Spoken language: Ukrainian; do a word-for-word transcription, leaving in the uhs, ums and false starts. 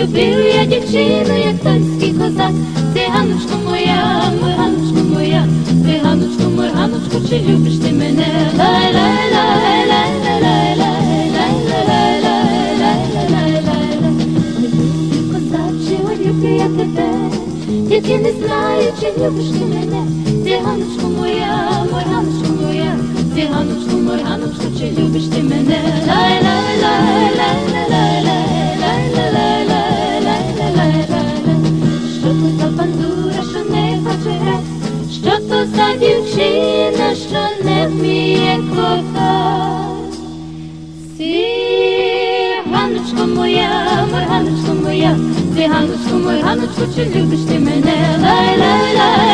любив я дівчину, як тонський козак. Циганочко моя, морганочко моя, циганочко, морганочко, чи любиш ти мене? Тільки не знаю, чи любиш ти мене. Циганочко моя, морганочко моя, циганочко, морганочко, чи любиш ти мене? Що то за бандура, що не хоче грати? Що то за дівчина, що не вміє кохати? Циганочко моя, морганочко моя, циганочко, морганочко, чи любиш ти мене? Лай, лай, лай.